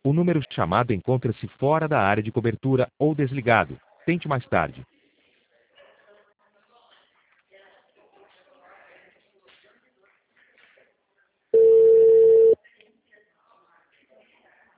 O número chamado encontra-se fora da área de cobertura ou desligado. Tente mais tarde.